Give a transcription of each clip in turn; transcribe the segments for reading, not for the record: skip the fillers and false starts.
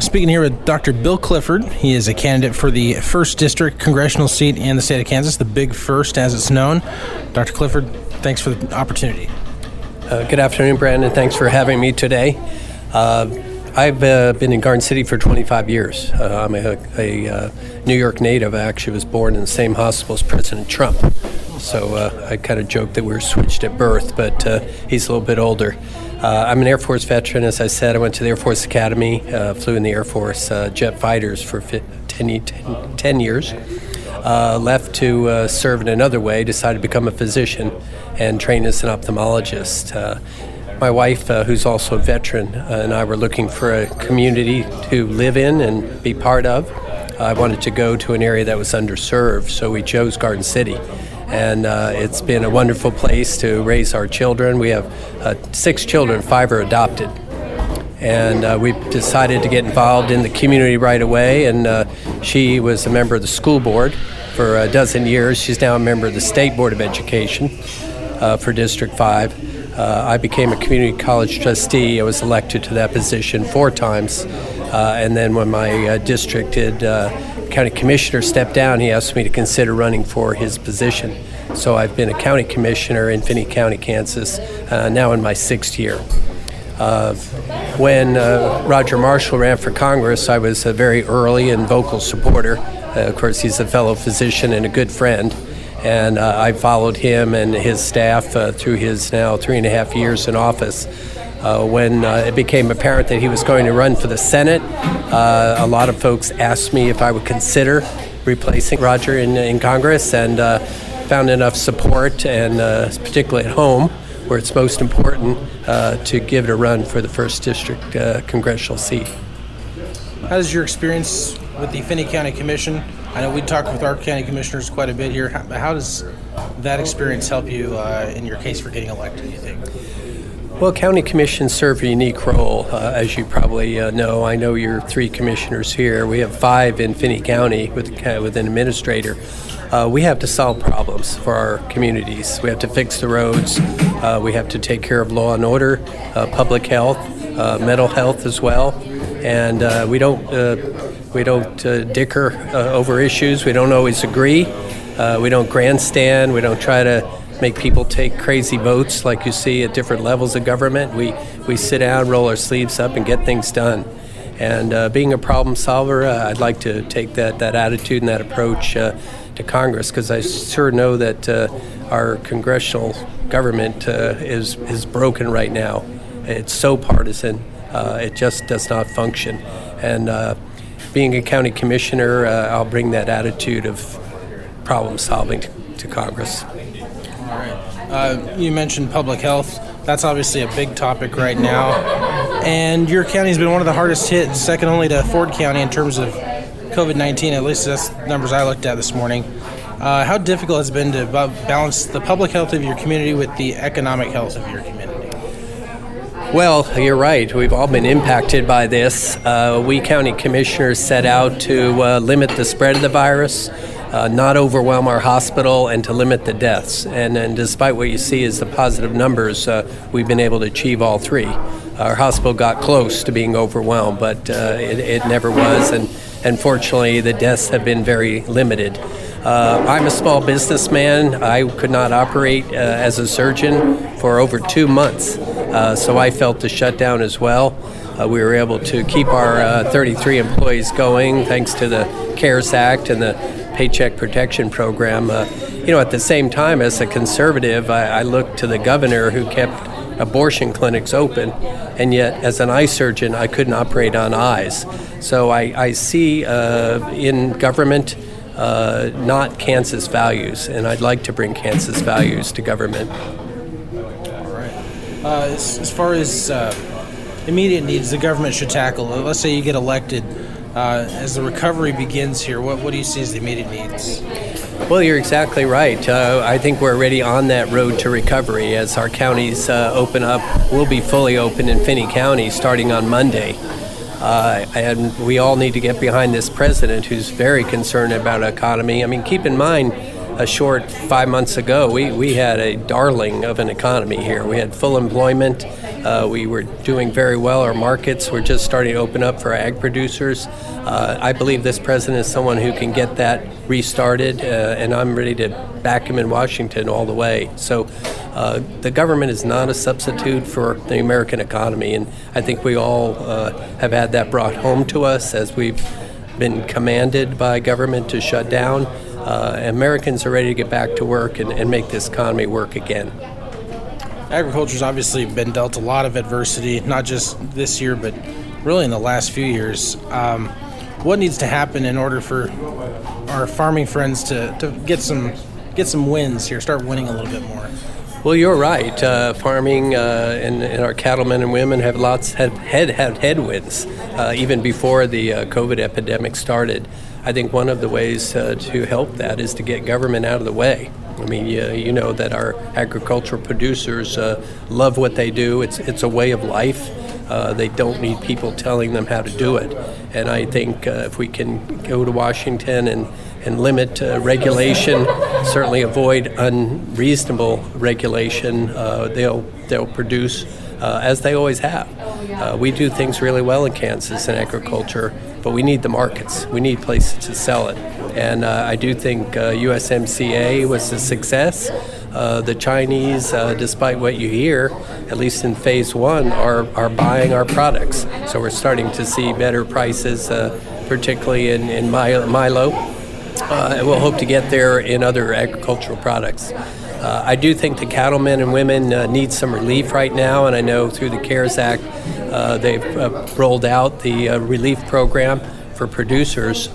speaking here with Dr. Bill Clifford. He is a candidate for the 1st District congressional seat in the state of Kansas, the Big First as it's known. Dr. Clifford, thanks for the opportunity. Good afternoon, Brandon. Thanks for having me today. I've been in Garden City for 25 years. I'm a New York native. I actually was born in the same hospital as President Trump. So I kind of joke that we were switched at birth, but he's a little bit older. I'm an Air Force veteran. As I said, I went to the Air Force Academy, flew in the Air Force jet fighters for 10 years. Left to serve in another way, decided to become a physician and train as an ophthalmologist. My wife, who's also a veteran, and I were looking for a community to live in and be part of. I wanted to go to an area that was underserved, so we chose Garden City. And it's been a wonderful place to raise our children. We have 6 children, 5 are adopted. And we decided to get involved in the community right away. And she was a member of the school board for a dozen years. She's now a member of the State Board of Education for District 5. I became a community college trustee. I was elected to that position 4 times. And then when my district county commissioner stepped down, he asked me to consider running for his position. So I've been a county commissioner in Finney County, Kansas, now in my 6th year. When Roger Marshall ran for Congress, I was a very early and vocal supporter. Of course, he's a fellow physician and a good friend. And I followed him and his staff through his now 3.5 years in office. When it became apparent that he was going to run for the Senate, a lot of folks asked me if I would consider replacing Roger in Congress, and found enough support, and particularly at home, where it's most important, to give it a run for the 1st District congressional seat. How does your experience with the Finney County Commission? I know we talk with our county commissioners quite a bit here. How does that experience help you in your case for getting elected, do you think? Well, county commissions serve a unique role, as you probably know. I know your 3 commissioners here. We have 5 in Finney County with an administrator. We have to solve problems for our communities. We have to fix the roads. We have to take care of law and order, public health, mental health as well. And we don't dicker over issues. We don't always agree. We don't grandstand. We don't try to make people take crazy votes like you see at different levels of government. We sit down, roll our sleeves up, and get things done. And being a problem solver, I'd like to take that attitude and that approach to Congress, because I sure know that our congressional government is broken right now. It's so partisan. It just does not function. And being a county commissioner, I'll bring that attitude of problem solving to Congress. All right. You mentioned public health. That's obviously a big topic right now. And your county has been one of the hardest hit, second only to Ford County in terms of COVID-19. At least that's the numbers I looked at this morning. How difficult has it been to balance the public health of your community with the economic health of your community? Well, you're right. We've all been impacted by this. We county commissioners set out to limit the spread of the virus, not overwhelm our hospital, and to limit the deaths. And despite what you see as the positive numbers, we've been able to achieve all 3. Our hospital got close to being overwhelmed, but it never was. And fortunately, the deaths have been very limited. I'm a small businessman. I could not operate as a surgeon for over 2 months, so I felt the shutdown as well. We were able to keep our 33 employees going thanks to the CARES Act and the Paycheck Protection Program. At the same time, as a conservative, I looked to the governor who kept abortion clinics open, and yet as an eye surgeon, I couldn't operate on eyes. So I see in government not Kansas values, and I'd like to bring Kansas values to government. All right. As far as immediate needs the government should tackle, let's say you get elected, as the recovery begins here, what do you see as the immediate needs? Well, you're exactly right. I think we're already on that road to recovery. As our counties open up, we'll be fully open in Finney County starting on Monday. And we all need to get behind this president who's very concerned about the economy. I mean, keep in mind, a short 5 months ago, we had a darling of an economy here. We had full employment. We were doing very well. Our markets were just starting to open up for ag producers. I believe this president is someone who can get that restarted, and I'm ready to back him in Washington all the way. So the government is not a substitute for the American economy, and I think we all have had that brought home to us as we've been commanded by government to shut down. Americans are ready to get back to work and make this economy work again. Agriculture's obviously been dealt a lot of adversity, not just this year, but really in the last few years. What needs to happen in order for our farming friends to get some wins here, start winning a little bit more? Well, you're right. Farming and our cattlemen and women have had headwinds even before the COVID epidemic started. I think one of the ways to help that is to get government out of the way. I mean, you know that our agricultural producers love what they do. It's a way of life. They don't need people telling them how to do it. And I think if we can go to Washington and limit regulation, certainly avoid unreasonable regulation, they'll produce as they always have. We do things really well in Kansas in agriculture, but we need the markets. We need places to sell it. And I do think USMCA was a success. The Chinese, despite what you hear, at least in phase one, are buying our products. So we're starting to see better prices, particularly in Milo. And we'll hope to get there in other agricultural products. I do think the cattlemen and women need some relief right now, and I know through the CARES Act they've rolled out the relief program for producers.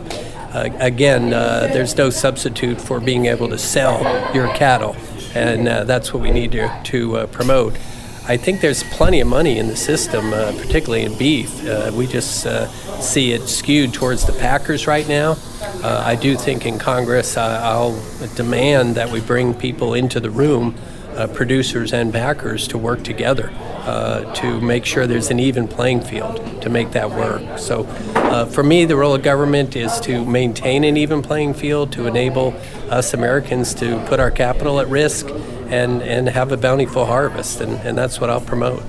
Again, there's no substitute for being able to sell your cattle, and that's what we need to promote. I think there's plenty of money in the system, particularly in beef. We just see it skewed towards the packers right now. I do think in Congress I'll demand that we bring people into the room, producers and packers, to work together to make sure there's an even playing field to make that work. So for me, the role of government is to maintain an even playing field, to enable us Americans to put our capital at risk and have a bountiful harvest, and that's what I'll promote.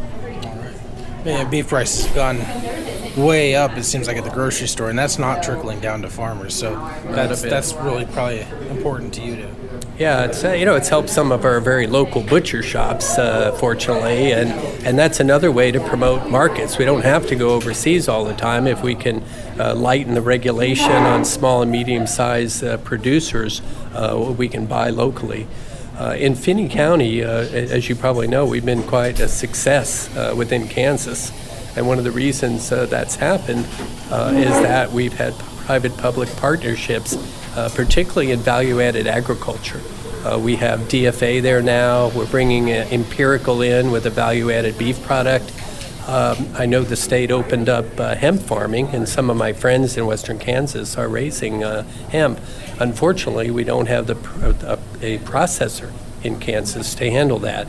Man, beef price has gone way up, it seems like, at the grocery store, and that's not trickling down to farmers. So that's really probably important to you too. Yeah, it's helped some of our very local butcher shops, fortunately, and that's another way to promote markets. We don't have to go overseas all the time. If we can lighten the regulation on small and medium-sized producers, we can buy locally. In Finney County, as you probably know, we've been quite a success within Kansas. And one of the reasons that's happened is that we've had private-public partnerships, particularly in value-added agriculture. We have DFA there now. We're bringing Empirical in with a value-added beef product. I know the state opened up hemp farming, and some of my friends in western Kansas are raising hemp. Unfortunately, we don't have a processor in Kansas to handle that.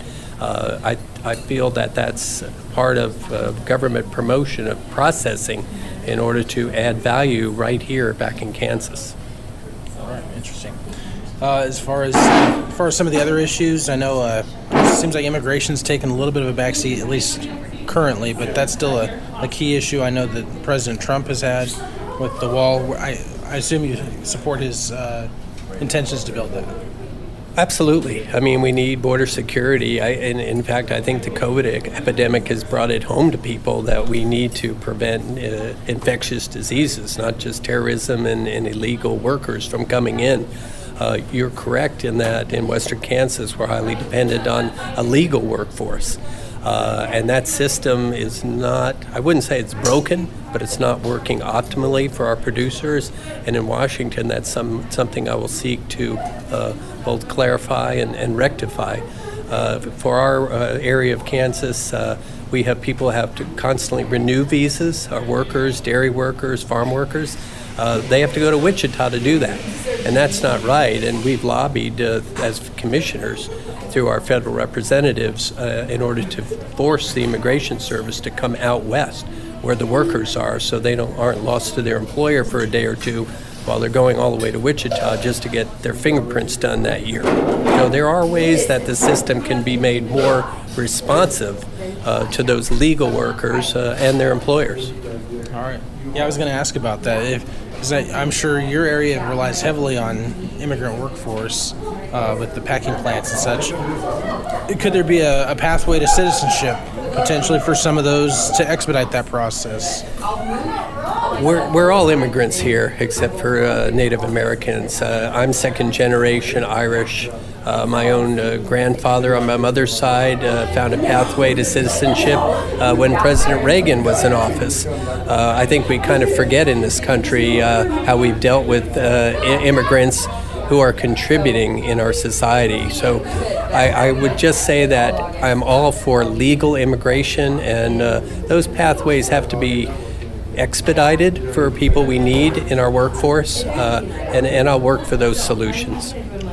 I feel that that's part of government promotion of processing in order to add value right here back in Kansas. All right, interesting. As far as some of the other issues, I know it seems like immigration's taken a little bit of a backseat, at least currently, but that's still a key issue I know that President Trump has had with the wall. I assume you support his intentions to build that. Absolutely. I mean, we need border security. In fact, I think the COVID epidemic has brought it home to people that we need to prevent infectious diseases, not just terrorism and illegal workers from coming in. You're correct in that in western Kansas, we're highly dependent on a legal workforce. And that system is not, I wouldn't say it's broken, but it's not working optimally for our producers. And in Washington, that's something I will seek to both clarify and rectify. For our area of Kansas, we have people have to constantly renew visas, our workers, dairy workers, farm workers. They have to go to Wichita to do that, and that's not right. And we've lobbied as commissioners through our federal representatives in order to force the Immigration Service to come out west where the workers are, so they aren't lost to their employer for a day or two while they're going all the way to Wichita just to get their fingerprints done that year. You know, there are ways that the system can be made more responsive to those legal workers and their employers. All right. Yeah, I was going to ask about that. Because I'm sure your area relies heavily on immigrant workforce with the packing plants and such. Could there be a pathway to citizenship potentially for some of those to expedite that process? We're all immigrants here except for Native Americans. I'm second generation Irish. My own grandfather on my mother's side found a pathway to citizenship when President Reagan was in office. I think we kind of forget in this country how we've dealt with immigrants who are contributing in our society. So I would just say that I'm all for legal immigration, and those pathways have to be expedited for people we need in our workforce, and I'll work for those solutions.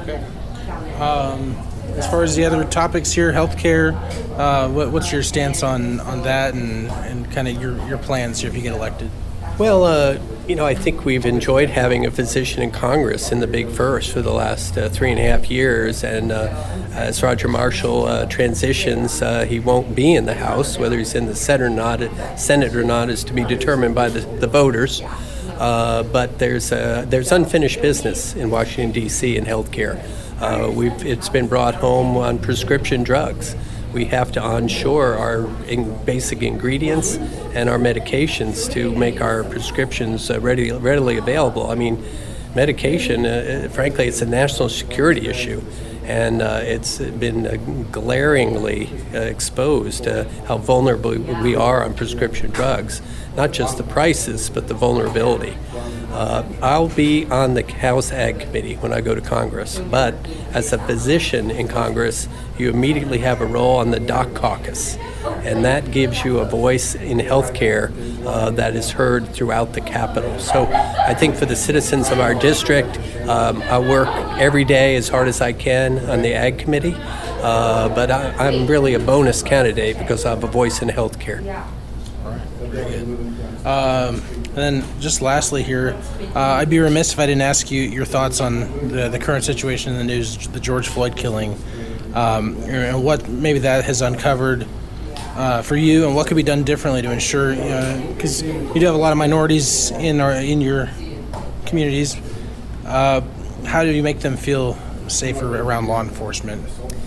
As far as the other topics here, healthcare, what's your stance on that and kind of your plans here if you get elected? Well, I think we've enjoyed having a physician in Congress in the Big First for the last 3.5 years, and as Roger Marshall transitions, he won't be in the House. Whether he's in the Senate or not is to be determined by the voters. But there's unfinished business in Washington, D.C. in healthcare. It's been brought home on prescription drugs. We have to onshore our basic ingredients and our medications to make our prescriptions readily available. I mean, medication, frankly, it's a national security issue. And it's been glaringly exposed how vulnerable we are on prescription drugs, not just the prices, but the vulnerability. I'll be on the House Ag Committee when I go to Congress, but as a physician in Congress, you immediately have a role on the Doc Caucus, and that gives you a voice in healthcare that is heard throughout the Capitol. So I think for the citizens of our district, I work every day as hard as I can on the Ag Committee, but I'm really a bonus candidate because I have a voice in healthcare. All right, very good. And then just lastly here, I'd be remiss if I didn't ask you your thoughts on the current situation in the news, the George Floyd killing, and what maybe that has uncovered for you, and what could be done differently to ensure, because you do have a lot of minorities in your communities. How do you make them feel safer around law enforcement?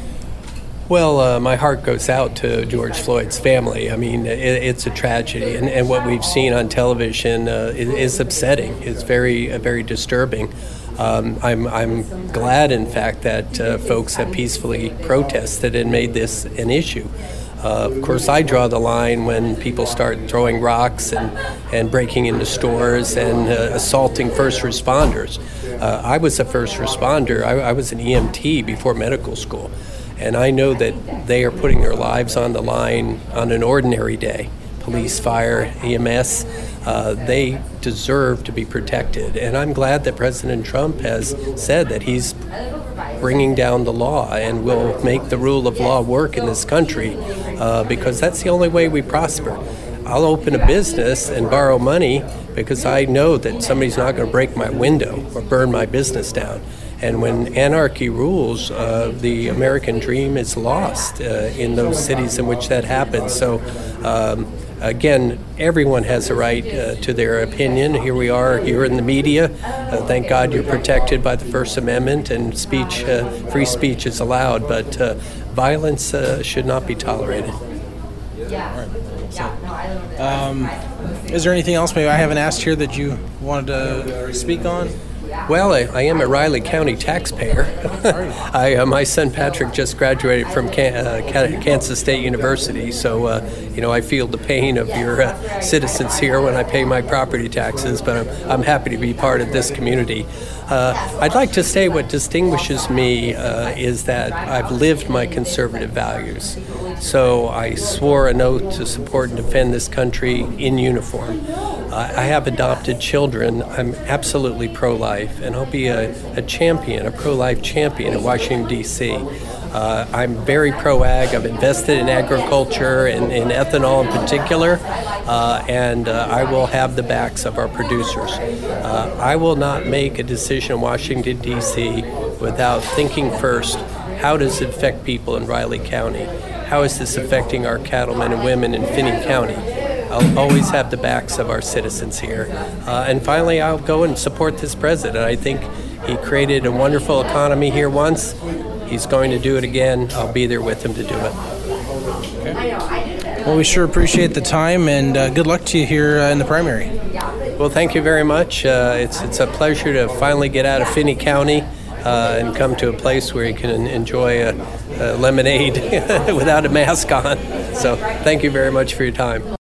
Well, my heart goes out to George Floyd's family. I mean, it's a tragedy, and what we've seen on television is upsetting. It's very disturbing. I'm glad, in fact, that folks have peacefully protested and made this an issue. Of course, I draw the line when people start throwing rocks and breaking into stores and assaulting first responders. I was a first responder. I was an EMT before medical school. And I know that they are putting their lives on the line on an ordinary day. Police, fire, EMS, they deserve to be protected. And I'm glad that President Trump has said that he's bringing down the law and will make the rule of law work in this country because that's the only way we prosper. I'll open a business and borrow money because I know that somebody's not going to break my window or burn my business down. And when anarchy rules, the American dream is lost in those cities in which that happens. So, again, everyone has a right to their opinion. Here we are, here in the media. Thank God you're protected by the First Amendment, and free speech is allowed, but violence should not be tolerated. Is there anything else maybe I haven't asked here that you wanted to speak on? Well, I am a Riley County taxpayer. My son Patrick just graduated from Kansas State University, so I feel the pain of your citizens here when I pay my property taxes, but I'm happy to be part of this community. I'd like to say what distinguishes me is that I've lived my conservative values. So I swore an oath to support and defend this country in uniform. I have adopted children. I'm absolutely pro-life, and I'll be a champion, a pro-life champion in Washington, D.C. I'm very pro-ag. I've invested in agriculture and in ethanol in particular, and I will have the backs of our producers. I will not make a decision in Washington, D.C. without thinking first, how does it affect people in Riley County? how is this affecting our cattlemen and women in Finney County? I'll always have the backs of our citizens here. And finally, I'll go and support this president. I think he created a wonderful economy here once. He's going to do it again. I'll be there with him to do it. Well, we sure appreciate the time, and good luck to you here in the primary. Well, thank you very much. It's a pleasure to finally get out of Finney County and come to a place where you can enjoy a lemonade without a mask on. So thank you very much for your time.